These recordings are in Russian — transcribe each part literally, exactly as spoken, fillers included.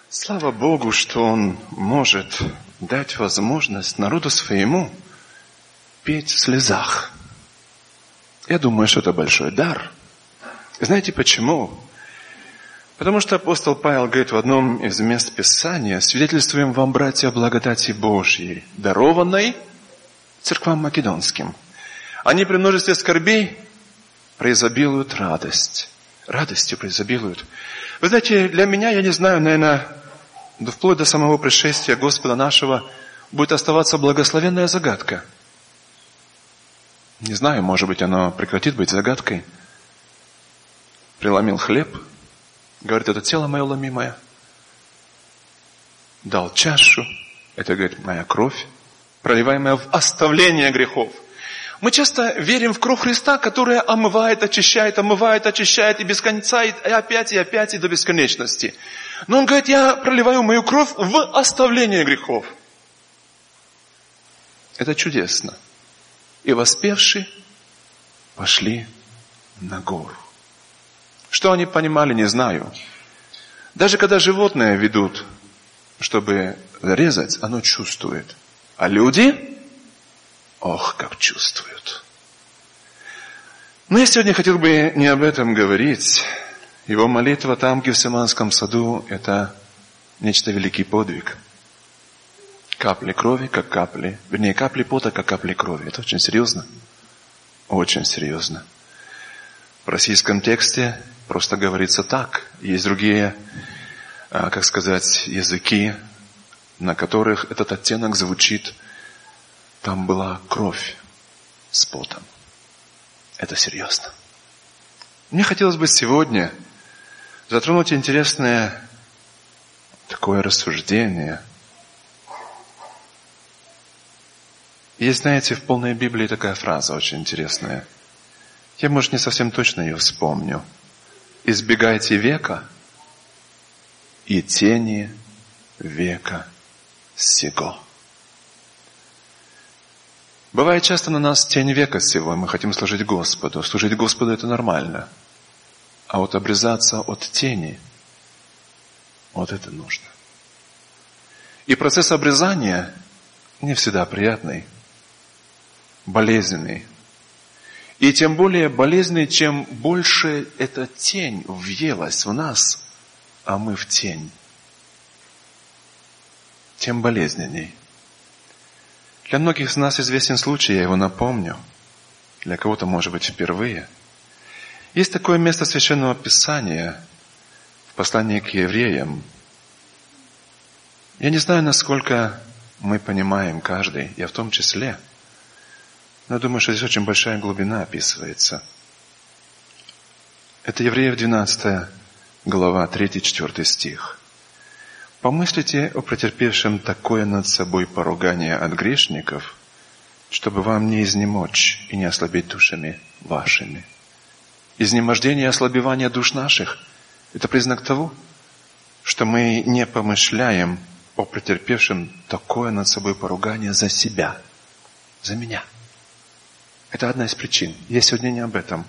Слава Богу, что Он может дать возможность народу своему петь в слезах. Я думаю, что это большой дар. Знаете почему? Потому что апостол Павел говорит в одном из мест Писания: «Свидетельствуем вам, братья, благодати Божьей, дарованной церквам македонским. Они при множестве скорбей преизобилуют радость». Радостью преизобилуют. Вы знаете, для меня, я не знаю, наверное, вплоть до самого пришествия Господа нашего будет оставаться благословенная загадка. Не знаю, может быть, оно прекратит быть загадкой. Преломил хлеб, говорит, это тело мое ломимое. Дал чашу, это, говорит, моя кровь, проливаемая в оставление грехов. Мы часто верим в кровь Христа, которая омывает, очищает, омывает, очищает и без конца, и опять, и опять, и до бесконечности. Но Он говорит, я проливаю мою кровь в оставление грехов. Это чудесно. И воспевши пошли на гору. Что они понимали, не знаю. Даже когда животное ведут, чтобы зарезать, оно чувствует. А люди, ох, как чувствуют. Но я сегодня хотел бы не об этом говорить. Его молитва там, в Гефсиманском саду, это нечто великий подвиг. Капли крови, как капли, вернее, капли пота, как капли крови. Это очень серьезно. Очень серьезно. В российском тексте просто говорится так. Есть другие, как сказать, языки, на которых этот оттенок звучит. Там была кровь с потом. Это серьезно. Мне хотелось бы сегодня затронуть интересное такое рассуждение. Есть, знаете, в полной Библии такая фраза очень интересная. Я, может, не совсем точно ее вспомню. «Избегайте века и тени века сего». Бывает часто на нас тень века сего, мы хотим служить Господу. Служить Господу это нормально. А вот обрезаться от тени, вот это нужно. И процесс обрезания не всегда приятный, болезненный. И тем более болезненный, чем больше эта тень въелась в нас, а мы в тень, тем болезненней. Для многих из нас известен случай, я его напомню. Для кого-то, может быть, впервые. Есть такое место Священного Писания в послании к евреям. Я не знаю, насколько мы понимаем каждый, я в том числе. Но я думаю, что здесь очень большая глубина описывается. Это Евреев двенадцатая глава, третий-четвёртый стих. «Помыслите о претерпевшем такое над собой поругание от грешников, чтобы вам не изнемочь и не ослабеть душами вашими». Изнемождение и ослабевание душ наших – это признак того, что мы не помышляем о претерпевшем такое над собой поругание за себя, за меня. Это одна из причин. Я сегодня не об этом.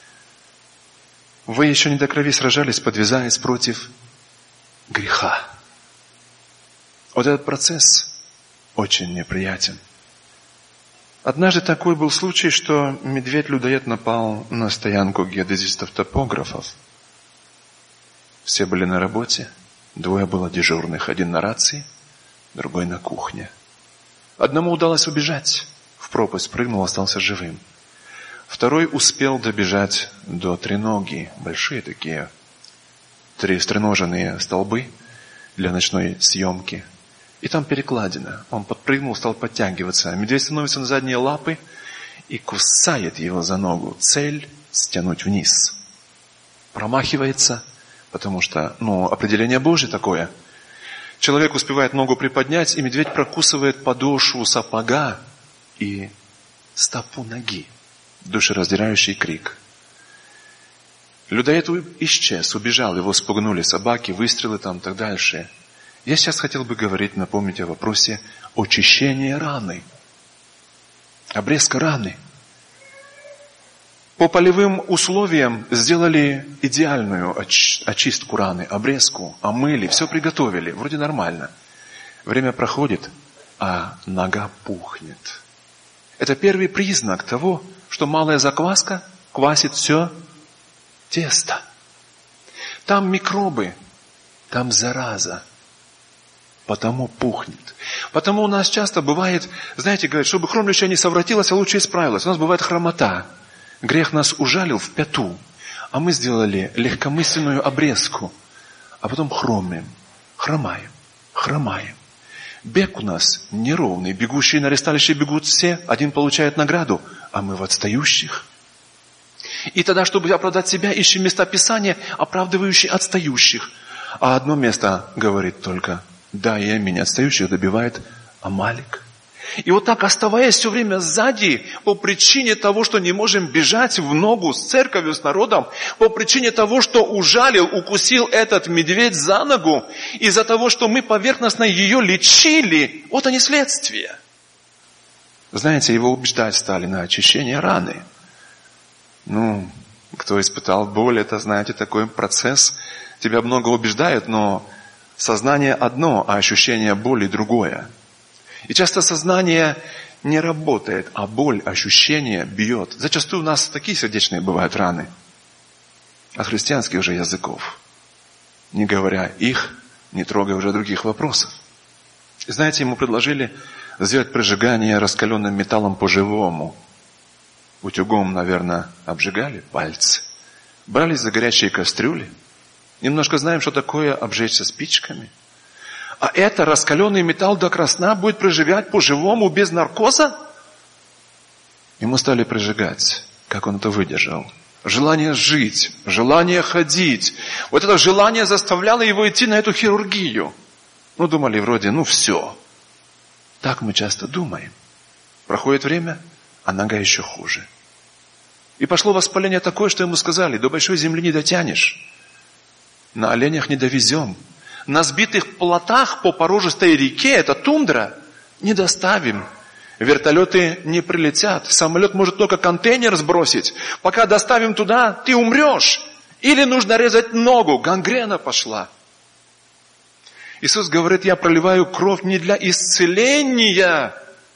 Вы еще не до крови сражались, подвязаясь против греха. Вот этот процесс очень неприятен. Однажды такой был случай, что медведь-людоед напал на стоянку геодезистов-топографов. Все были на работе, двое было дежурных, один на рации, другой на кухне. Одному удалось убежать, в пропасть прыгнул, остался живым. Второй успел добежать до треноги, большие такие, три стреноженные столбы для ночной съемки. И там перекладина. Он подпрыгнул, стал подтягиваться. А медведь становится на задние лапы и кусает его за ногу. Цель – стянуть вниз. Промахивается, потому что, ну, определение Божье такое. Человек успевает ногу приподнять, и медведь прокусывает подошву сапога и стопу ноги. Душераздирающий крик. Людоед исчез, убежал, его спугнули собаки, выстрелы там и так дальше. Я сейчас хотел бы говорить, напомнить о вопросе очищения раны. Обрезка раны. по полевым условиям сделали идеальную очистку раны, обрезку, омыли, все приготовили, вроде нормально. Время проходит, а нога пухнет. Это первый признак того, что малая закваска квасит все тесто. Там микробы, там зараза, потому пухнет. Потому у нас часто бывает, знаете, говорят, чтобы хромлющая не совратилась, а лучше исправилась. У нас бывает хромота. Грех нас ужалил в пяту, а мы сделали легкомысленную обрезку, а потом хромаем, хромаем, хромаем. Бег у нас неровный, бегущие на ресталище бегут все, один получает награду, а мы в отстающих. И тогда, чтобы оправдать себя, ищем места Писания, оправдывающие отстающих. А одно место говорит только, да, и меня отстающих добивает Амалик. И вот так, оставаясь все время сзади, по причине того, что не можем бежать в ногу с церковью, с народом, по причине того, что ужалил, укусил этот медведь за ногу, из-за того, что мы поверхностно ее лечили, вот они следствия. Знаете, его убеждать стали на очищение раны. Ну, кто испытал боль, это, знаете, такой процесс. Тебя много убеждают, но сознание одно, а ощущение боли другое. И часто сознание не работает, а боль, ощущение бьет. Зачастую у нас такие сердечные бывают раны. От христианских же языков. Не говоря их, не трогая уже других вопросов. И знаете, ему предложили сделать прижигание раскаленным металлом по-живому. Утюгом, наверное, обжигали пальцы. Брались за горячие кастрюли. Немножко знаем, что такое обжечься спичками. А это раскаленный металл до красна будет прижигать по-живому, без наркоза? Ему стали прижигать. Как он это выдержал? Желание жить, желание ходить. Вот это желание заставляло его идти на эту хирургию. Ну, думали вроде, ну все. Так мы часто думаем. Проходит время, а нога еще хуже. И пошло воспаление такое, что ему сказали, до большой земли не дотянешь. На оленях не довезем. На сбитых плотах по порожистой реке, это тундра, не доставим. Вертолеты не прилетят. Самолет может только контейнер сбросить. Пока доставим туда, ты умрешь. Или нужно резать ногу. Гангрена пошла. Иисус говорит, я проливаю кровь не для исцеления,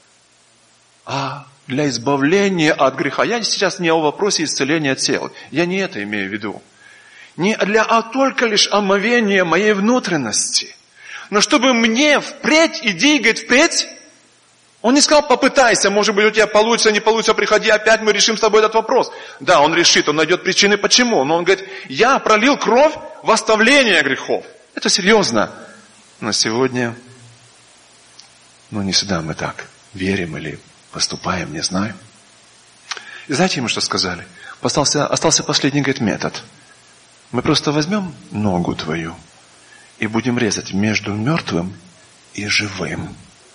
а для избавления от греха. Я сейчас не о вопросе исцеления тела. Я не это имею в виду. Не для, а только лишь омовения моей внутренности. Но чтобы мне впредь, иди, говорит, впредь. Он не сказал, попытайся, может быть, у тебя получится, не получится, приходи опять, мы решим с тобой этот вопрос. Да, он решит, он найдет причины, почему. Но он говорит, я пролил кровь в оставление грехов. Это серьезно. Но сегодня, ну не всегда мы так верим или поступаем, не знаю. И знаете ему, что сказали? Остался, остался последний, говорит, метод. Мы просто возьмем ногу твою и будем резать между мертвым и живым.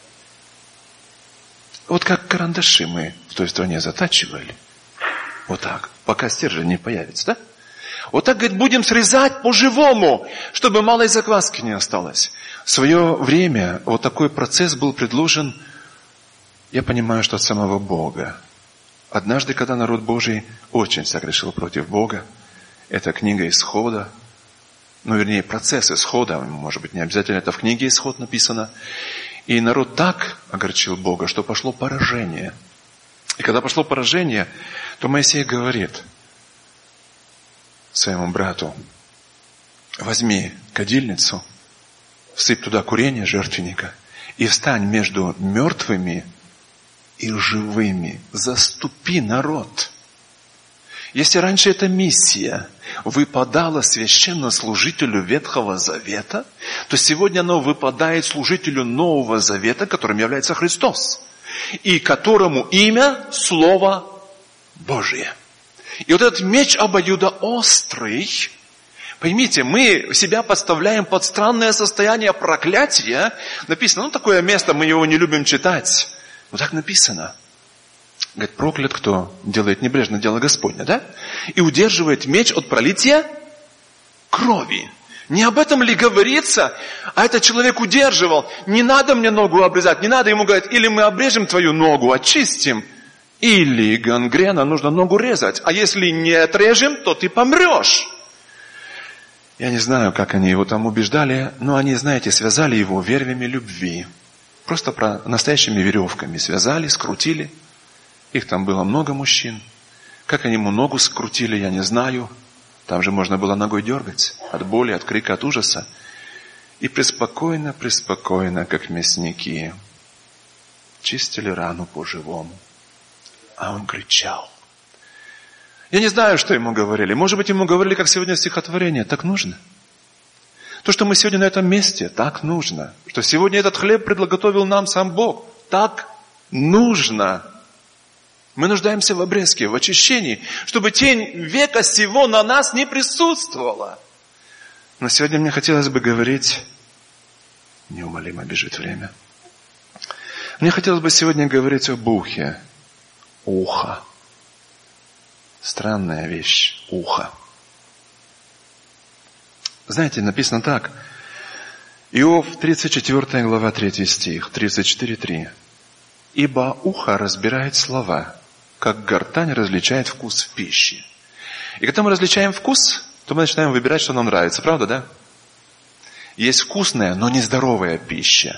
Вот как карандаши мы в той стране затачивали. Вот так, пока стержень не появится, да? Вот так, говорит, будем срезать по-живому, чтобы малой закваски не осталось. В свое время вот такой процесс был предложен, я понимаю, что от самого Бога. Однажды, когда народ Божий очень согрешил против Бога, это книга Исхода, ну, вернее, процесс Исхода, может быть, не обязательно это в книге Исход написано. И народ так огорчил Бога, что пошло поражение. И когда пошло поражение, то Моисей говорит своему брату, возьми кадильницу, всыпь туда курение жертвенника и встань между мертвыми и живыми, заступи народ. Если раньше эта миссия выпадала священнослужителю Ветхого Завета, то сегодня она выпадает служителю Нового Завета, которым является Христос, и которому имя Слово Божие. И вот этот меч обоюдоострый, поймите, мы себя подставляем под странное состояние проклятия. Написано, ну такое место, мы его не любим читать. Вот так написано. Говорит, проклят, кто делает небрежно дело Господне, да? И удерживает меч от пролития крови. Не об этом ли говорится? А этот человек удерживал. Не надо мне ногу обрезать, не надо ему говорить, или мы обрежем твою ногу, очистим, Или гангрена, нужно ногу резать. А если не отрежем, то ты помрешь. Я не знаю, как они его там убеждали, но они, знаете, связали его вервями любви. Просто про настоящими веревками связали, скрутили. Их там было много мужчин. Как они ему ногу скрутили, я не знаю. Там же можно было ногой дергать от боли, от крика, от ужаса. И преспокойно, преспокойно, как мясники, чистили рану по-живому. А он кричал. Я не знаю, что ему говорили. Может быть, ему говорили, как сегодня стихотворение. Так нужно. То, что мы сегодня на этом месте, так нужно. Что сегодня этот хлеб предлаготовил нам сам Бог. Так нужно. Мы нуждаемся в обрезке, в очищении, чтобы тень века сего на нас не присутствовала. Но сегодня мне хотелось бы говорить, неумолимо бежит время. Мне хотелось бы сегодня говорить об ухе. Ухо. Странная вещь. Ухо. Знаете, написано так. Иов, тридцать четвёртая глава, третий стих, тридцать четыре три. «Ибо ухо разбирает слова, как гортань различает вкус в пище». И когда мы различаем вкус, то мы начинаем выбирать, что нам нравится. Правда, да? Есть вкусная, но нездоровая пища.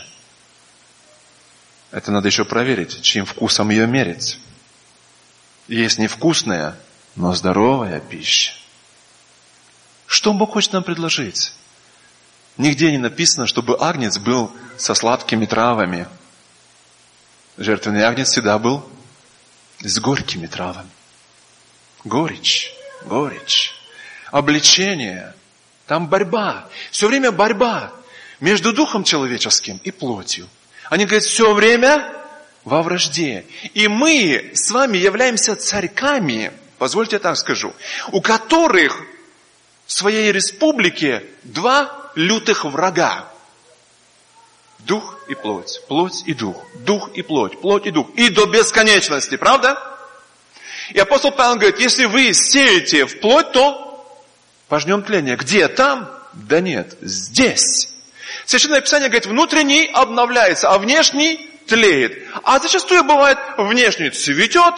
Это надо еще проверить, чьим вкусом ее мерить. Есть невкусная, но здоровая пища. Что Бог хочет нам предложить? Нигде не написано, чтобы агнец был со сладкими травами. Жертвенный агнец всегда был с горькими травами. Горечь, горечь. Обличение. Там борьба. Все время борьба между духом человеческим и плотью. Они говорят, все время во вражде. И мы с вами являемся царьками, позвольте я так скажу, у которых в своей республике два лютых врага. Дух и плоть, плоть и дух, дух и плоть, плоть и дух. И до бесконечности, правда? И апостол Павел говорит, если вы сеете в плоть, то пожнем тление. Где? Там? Да нет, здесь. Священное Писание говорит, внутренний обновляется, а внешний тлеет. А зачастую бывает, внешний цветет,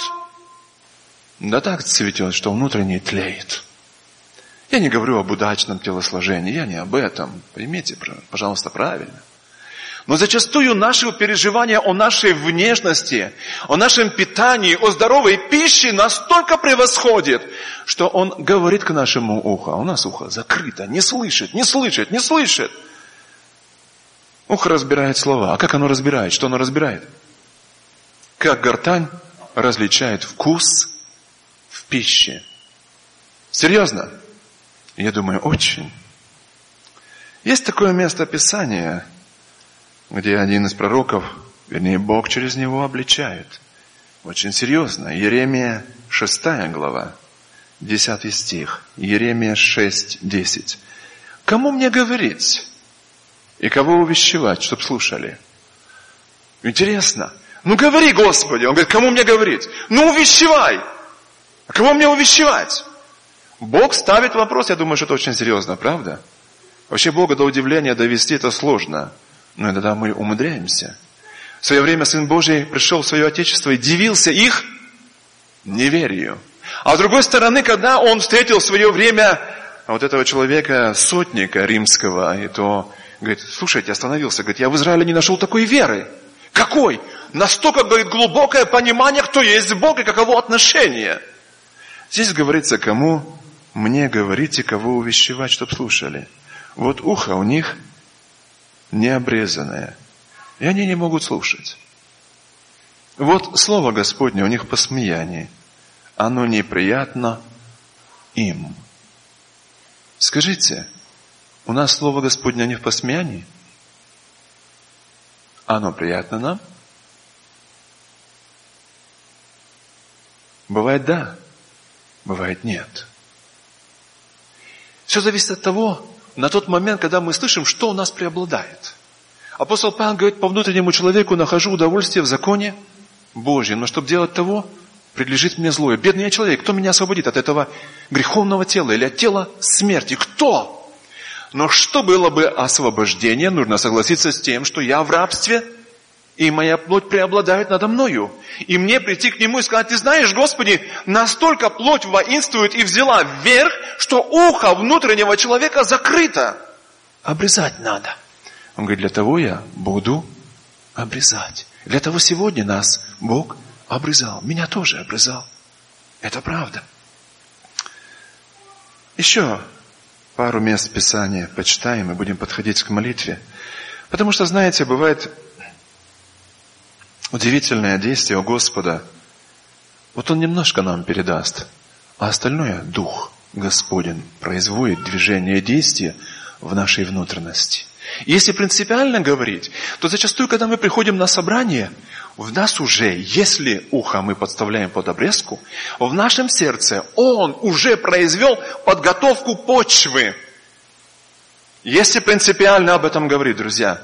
да так цветет, что внутренний тлеет. Я не говорю об удачном телосложении, я не об этом. Поймите, пожалуйста, правильно. Но зачастую наши переживания о нашей внешности, о нашем питании, о здоровой пище настолько превосходит, что он говорит к нашему уху. А у нас ухо закрыто, не слышит, не слышит, не слышит. Ухо разбирает слова. А как оно разбирает? Что оно разбирает? Как гортань различает вкус в пище. Серьезно? Я думаю, очень. Есть такое место Писания, где один из пророков, вернее, Бог через него обличает. Очень серьезно. Иеремия шестая глава, десятый стих. Иеремия шесть десять. Кому мне говорить? И кого увещевать, чтоб слушали? Интересно. Ну говори, Господи. Он говорит, кому мне говорить? Ну увещевай. А кого мне увещевать? Бог ставит вопрос, я думаю, что это очень серьезно, правда? Вообще Бога до удивления довести это сложно. Но иногда мы умудряемся. В свое время Сын Божий пришел в свое Отечество и дивился их неверию. А с другой стороны, когда Он встретил в свое время вот этого человека, сотника римского, и то говорит, слушайте, остановился, говорит, я в Израиле не нашел такой веры. Какой? Настолько, говорит, глубокое понимание, кто есть Бог и каково отношение. Здесь говорится, кому мне говорите, кого увещевать, чтоб слушали. Вот ухо у них необрезанное, и они не могут слушать. Вот слово Господне у них посмеяние. Оно неприятно им. Скажите, у нас слово Господне не в посмеянии? Оно приятно нам? Бывает да, бывает нет. Все зависит от того, на тот момент, когда мы слышим, что у нас преобладает. Апостол Павел говорит, по внутреннему человеку нахожу удовольствие в законе Божьем, но чтобы делать того, предлежит мне злое. Бедный я человек, кто меня освободит от этого греховного тела или от тела смерти? Кто? Но что было бы освобождение, нужно согласиться с тем, что я в рабстве И моя плоть преобладает надо мною. И мне прийти к нему и сказать: ты знаешь, Господи, настолько плоть воинствует и взяла вверх, что ухо внутреннего человека закрыто. Обрезать надо. Он говорит: для того я буду обрезать. Для того сегодня нас Бог обрезал. Меня тоже обрезал. Это правда. Еще пару мест Писания почитаем и будем подходить к молитве. Потому что, знаете, бывает удивительное действие у Господа. Вот Он немножко нам передаст, а остальное Дух Господень производит движение и действие в нашей внутренности. Если принципиально говорить, то зачастую, когда мы приходим на собрание, в нас уже, если ухо мы подставляем под обрезку, в нашем сердце Он уже произвел подготовку почвы. Если принципиально об этом говорить, друзья.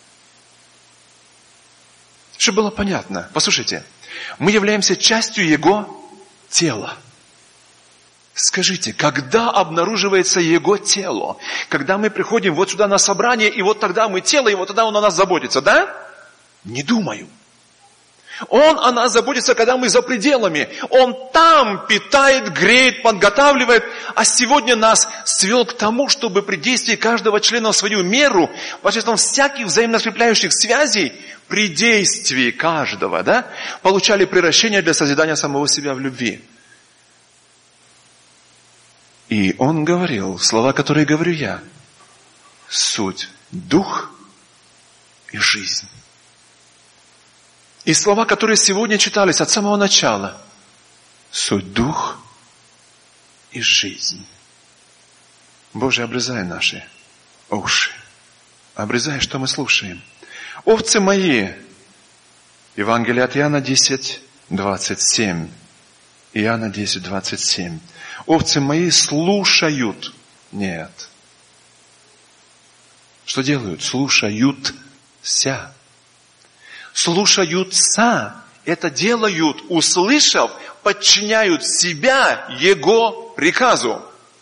Чтобы было понятно, послушайте, мы являемся частью Его тела. Скажите, когда обнаруживается Его тело? Когда мы приходим вот сюда на собрание, и вот тогда мы тело, и вот тогда Он о нас заботится, да? Не думаю. Он о нас заботится, когда мы за пределами. Он там питает, греет, подготавливает. А сегодня нас свел к тому, чтобы при действии каждого члена в свою меру, посредством всяких взаимно скрепляющих связей, при действии каждого, да, получали приращение для созидания самого себя в любви. И он говорил слова, которые говорю я. Суть – дух и жизнь. И слова, которые сегодня читались от самого начала. Суть – дух и жизнь. Боже, обрезай наши уши. Обрезай, что мы слушаем. Овцы мои. Евангелие от Иоанна десять, двадцать семь. Иоанна десять, двадцать семь. Овцы мои слушают. Нет. Что делают? Слушаются. Слушаются. Это делают, услышав, подчиняют себя Его приказу.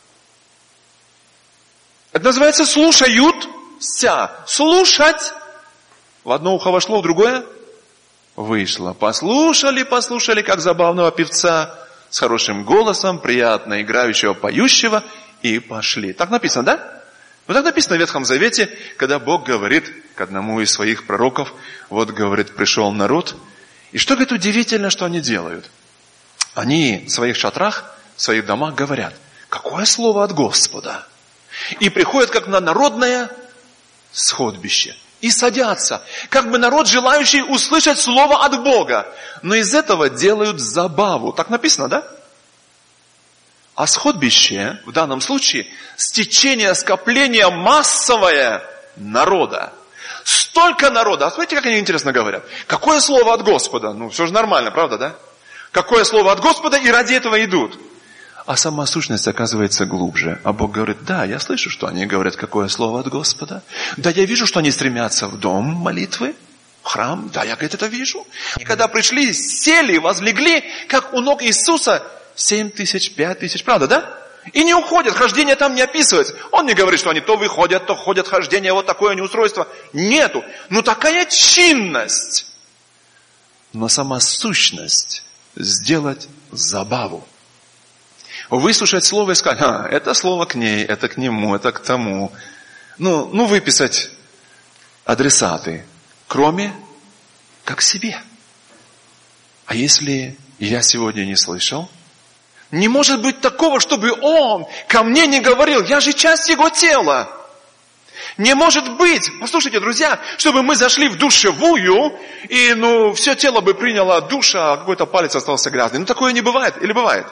Это называется слушаются. Слушать. В одно ухо вошло, в другое вышло. Послушали, послушали, как забавного певца с хорошим голосом, приятно играющего, поющего, и пошли. Так написано, да? Вот так написано в Ветхом Завете, когда Бог говорит к одному из своих пророков, вот, говорит, пришел народ, и что, говорит, удивительно, что они делают? Они в своих шатрах, в своих домах говорят: какое слово от Господа? И приходят как на народное сходбище. И садятся, как бы народ, желающий услышать слово от Бога. Но из этого делают забаву. Так написано, да? А сходбище, в данном случае, стечение, скопление массовое народа. Столько народа. А смотрите, как они интересно говорят. Какое слово от Господа? Ну, все же нормально, правда, да? Какое слово от Господа, и ради этого идут. А сама сущность оказывается глубже. А Бог говорит: да, я слышу, что они говорят, какое слово от Господа. Да, я вижу, что они стремятся в дом молитвы, в храм. Да, я, говорит, это вижу. И когда пришли, сели, возлегли, как у ног Иисуса, семь тысяч, пять тысяч, правда, да? И не уходят, хождение там не описывается. Он не говорит, что они то выходят, то ходят, хождение, вот такое неустройство. Нету. Ну такая чинность. Но сама сущность сделать забаву. Выслушать слово и сказать: а, это слово к ней, это к нему, это к тому. Ну, ну выписать адресаты, кроме как себе. А если я сегодня не слышал? Не может быть такого, чтобы он ко мне не говорил. Я же часть его тела. Не может быть, послушайте, друзья, чтобы мы зашли в душевую, и ну все тело бы приняло душ, а какой-то палец остался грязный. Ну такое не бывает. Или бывает?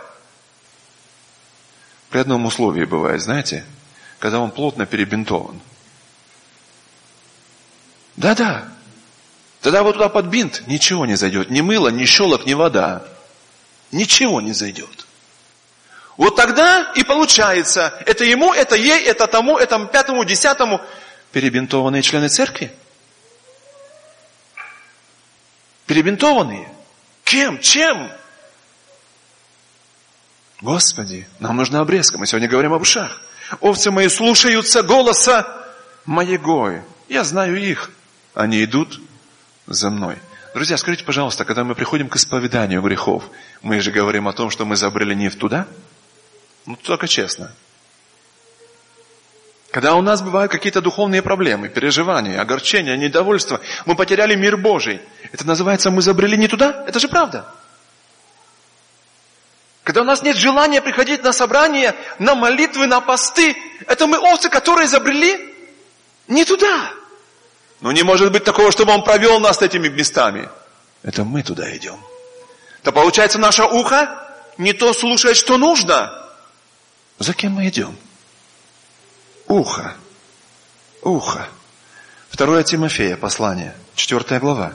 При одном условии бывает, знаете, когда он плотно перебинтован. Да-да. Тогда вот туда под бинт ничего не зайдет. Ни мыло, ни щелок, ни вода. Ничего не зайдет. Вот тогда и получается, это ему, это ей, это тому, это пятому, десятому. Перебинтованные члены церкви. Перебинтованные. Кем? Чем? Господи, нам нужна обрезка. Мы сегодня говорим об ушах. Овцы мои слушаются голоса моего. Я знаю их. Они идут за мной. Друзья, скажите, пожалуйста, когда мы приходим к исповеданию грехов, мы же говорим о том, что мы забрели не в туда? Ну, только честно. Когда у нас бывают какие-то духовные проблемы, переживания, огорчения, недовольство, мы потеряли мир Божий. Это называется, мы забрели не туда? Это же правда. Когда у нас нет желания приходить на собрания, на молитвы, на посты, это мы овцы, которые забрели не туда. Но не может быть такого, чтобы Он провел нас этими местами. Это мы туда идем. То получается, наше ухо не то слушает, что нужно. За кем мы идем? Ухо. Ухо. Второе Тимофея, послание, четвертая глава.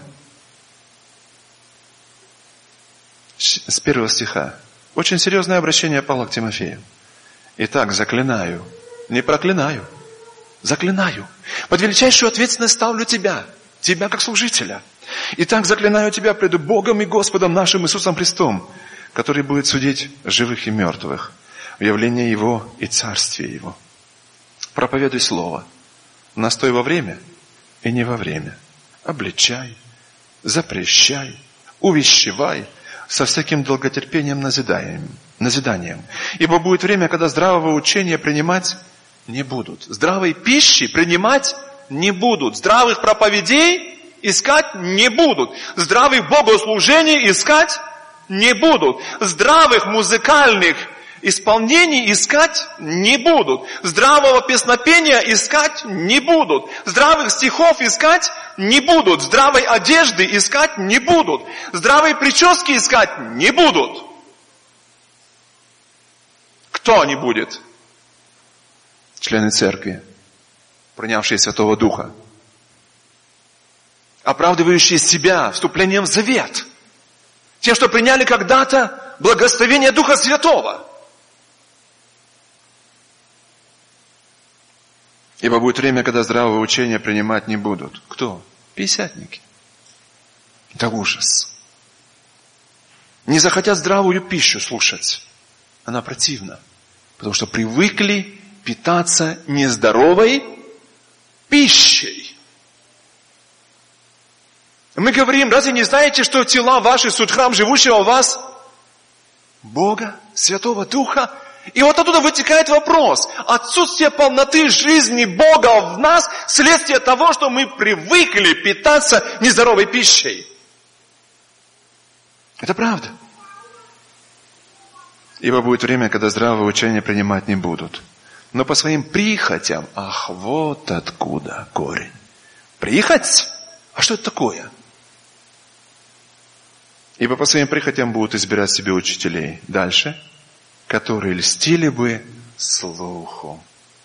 С первого стиха. Очень серьезное обращение Павла к Тимофею. Итак, заклинаю, не проклинаю, заклинаю. Под величайшую ответственность ставлю тебя, тебя как служителя. Итак, заклинаю тебя пред Богом и Господом нашим Иисусом Христом, который будет судить живых и мертвых в явлении Его и Царстве Его. Проповедуй Слово, настой во время и не во время. Обличай, запрещай, увещевай, со всяким долготерпением назиданием, назиданием. Ибо будет время, когда здравого учения принимать не будут. Здравой пищи принимать не будут. Здравых проповедей искать не будут. Здравых богослужений искать не будут. Здравых музыкальных исполнений искать не будут. Здравого песнопения искать не будут. Здравых стихов искать не будут. Здравой одежды искать не будут. Здравой прически искать не будут. Кто не будет? Члены церкви, принявшие Святого Духа, оправдывающие себя вступлением в завет. Те, что приняли когда-то благословение Духа Святого. Ибо будет время, когда здравого учения принимать не будут. Кто? Пятидесятники. Это ужас. Не захотят здравую пищу слушать. Она противна. Потому что привыкли питаться нездоровой пищей. Мы говорим, разве не знаете, что тела ваши суть храм живущего в вас Бога, Святого Духа? И вот оттуда вытекает вопрос. Отсутствие полноты жизни Бога в нас вследствие того, что мы привыкли питаться нездоровой пищей. Это правда. Ибо будет время, когда здравого учения принимать не будут. Но по своим прихотям, ах, вот откуда корень. Прихоть? А что это такое? Ибо по своим прихотям будут избирать себе учителей. Дальше. Которые льстили бы слуху.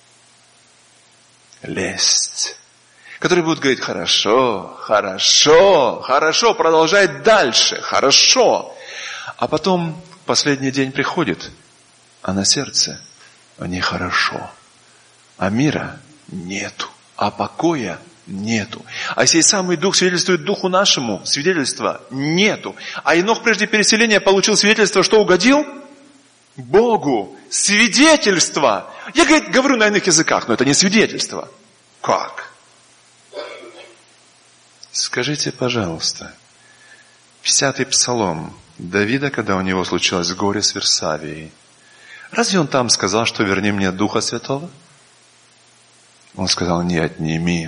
Лесть. Которые будут говорить, хорошо, хорошо, хорошо, продолжать дальше, хорошо. А потом последний день приходит, а на сердце нехорошо. А мира нету, а покоя нету. А сей самый Дух свидетельствует Духу нашему, свидетельства нету. А Енох прежде переселения получил свидетельство, что угодил? Богу. Свидетельство. Я, говорит, говорю на иных языках, но это не свидетельство. Как? Скажите, пожалуйста, пятидесятый псалом Давида, когда у него случилось горе с Версавией, разве он там сказал, что верни мне Духа Святого? Он сказал, не отними.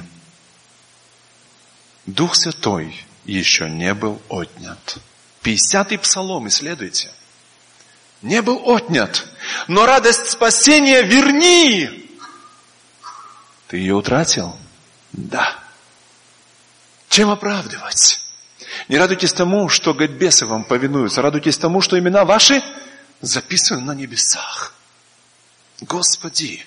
Дух Святой еще не был отнят. пятидесятый псалом, исследуйте. Не был отнят. Но радость спасения верни. Ты ее утратил? Да. Чем оправдывать? Не радуйтесь тому, что бесы вам повинуются. Радуйтесь тому, что имена ваши записаны на небесах. Господи.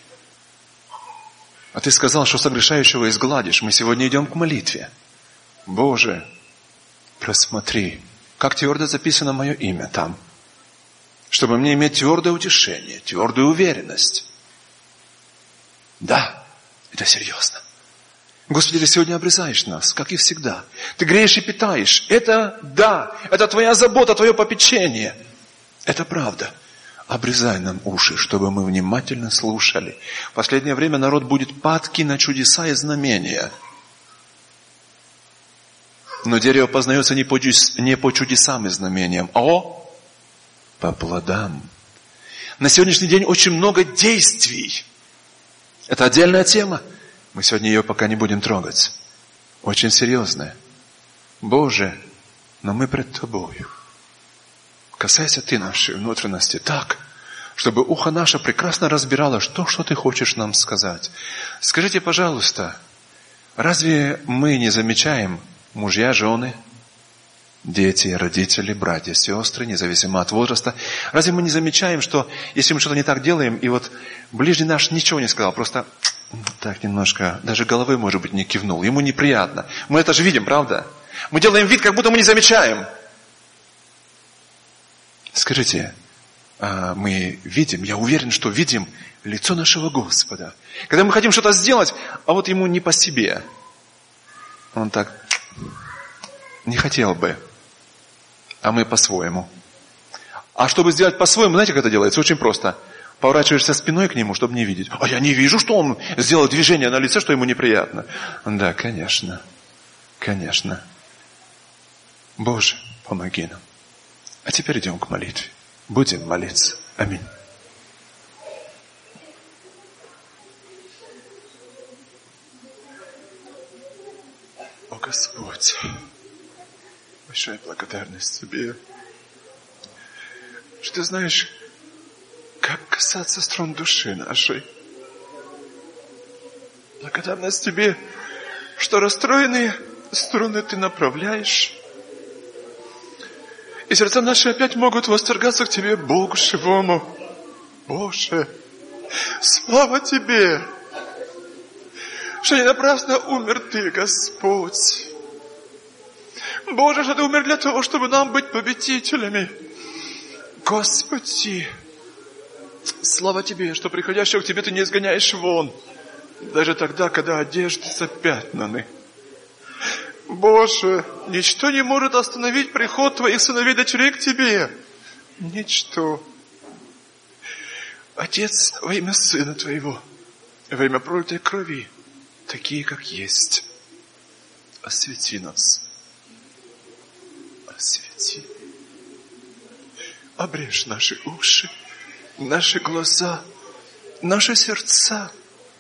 А ты сказал, что согрешающего изгладишь. Мы сегодня идем к молитве. Боже, просмотри, как твердо записано мое имя там. Чтобы мне иметь твердое утешение, твердую уверенность. Да, это серьезно. Господи, ты сегодня обрезаешь нас, как и всегда. Ты греешь и питаешь. Это да, это твоя забота, твое попечение. Это правда. Обрезай нам уши, чтобы мы внимательно слушали. В последнее время народ будет падкий на чудеса и знамения. Но дерево познается не по, не по чудесам и знамениям, а по плодам. На сегодняшний день очень много действий. Это отдельная тема. Мы сегодня ее пока не будем трогать. Очень серьезная. Боже, но мы пред Тобою. Касайся Ты нашей внутренности так, чтобы ухо наше прекрасно разбирало, что, что Ты хочешь нам сказать. Скажите, пожалуйста, разве мы не замечаем, мужья, жены, дети, родители, братья, сестры, независимо от возраста, разве мы не замечаем, что если мы что-то не так делаем, и вот ближний наш ничего не сказал, просто так немножко, даже головой, может быть, не кивнул, ему неприятно. Мы это же видим, правда? Мы делаем вид, как будто мы не замечаем. Скажите, мы видим, я уверен, что видим лицо нашего Господа. Когда мы хотим что-то сделать, а вот ему не по себе. Он так не хотел бы, а мы по-своему. А чтобы сделать по-своему, знаете, как это делается? Очень просто. Поворачиваешься спиной к нему, чтобы не видеть. А я не вижу, что он сделал движение на лице, что ему неприятно. Да, конечно. Конечно. Боже, помоги нам. А теперь идем к молитве. Будем молиться. Аминь. О Господь, большая благодарность Тебе, что Ты знаешь, как касаться струн души нашей. Благодарность Тебе, что расстроенные струны Ты направляешь. И сердца наши опять могут восторгаться к Тебе, Богу живому. Боже, слава Тебе, что не напрасно умер Ты, Господь. Боже, что Ты умер для того, чтобы нам быть победителями. Господи, слава Тебе, что приходящего к Тебе Ты не изгоняешь вон, даже тогда, когда одежды запятнаны. Боже, ничто не может остановить приход Твоих сыновей и дочерей к Тебе. Ничто. Отец, во имя Сына Твоего, во имя пролитой крови, такие, как есть, освети нас. Освети. Обрежь наши уши, наши глаза, наши сердца.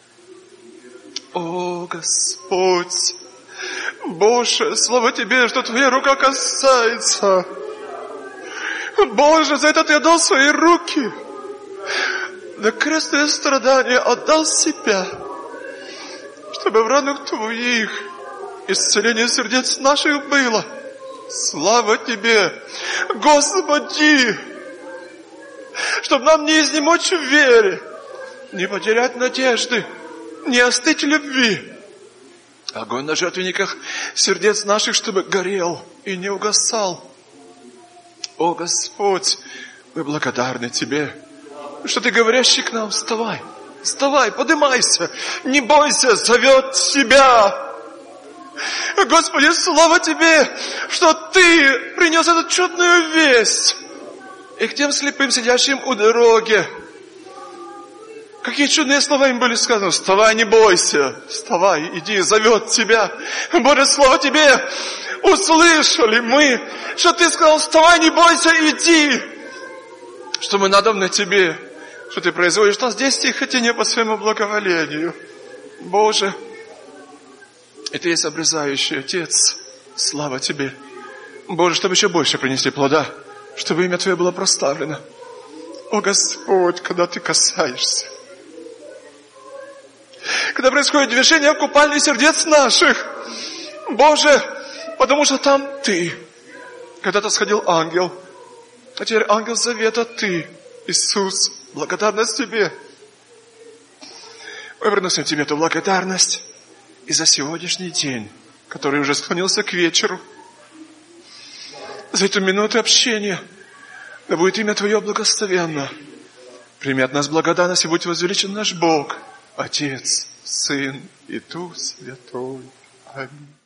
О, Господь! Боже, слава Тебе, что Твоя рука касается. Боже, за это Ты отдал свои руки. На крестное страдание отдал себя, чтобы в ранах Твоих исцеление сердец наших было. Слава Тебе, Господи, чтобы нам не изнемочь в вере, не потерять надежды, не остыть любви. Огонь на жертвенниках сердец наших, чтобы горел и не угасал. О, Господь, мы благодарны Тебе, что Ты говорящий к нам: вставай, вставай, поднимайся, не бойся, зовет Тебя. Господи, слава Тебе, что Ты принес эту чудную весть и к тем слепым, сидящим у дороги. Какие чудные слова им были сказаны. Вставай, не бойся. Вставай, иди, зовет Тебя. Боже, слава Тебе. Услышали мы, что Ты сказал: вставай, не бойся, иди. Что мы надобны Тебе. Что Ты производишь нас действия, хотя не по своему благоволению. Боже, и Ты есть обрезающий Отец. Слава Тебе. Боже, чтобы еще больше принесли плода, чтобы имя Твое было прославлено. О, Господь, когда Ты касаешься, когда происходит движение в купальне сердец наших, Боже, потому что там Ты. Когда-то сходил ангел, а теперь ангел завета Ты, Иисус. Благодарность Тебе. Мы приносим Тебе эту благодарность и за сегодняшний день, который уже склонился к вечеру, за эту минуту общения. Да будет имя Твое благословенно. Прими от нас благодарность, и будь возвеличен наш Бог, Отец, Сын и Дух Святой. Аминь.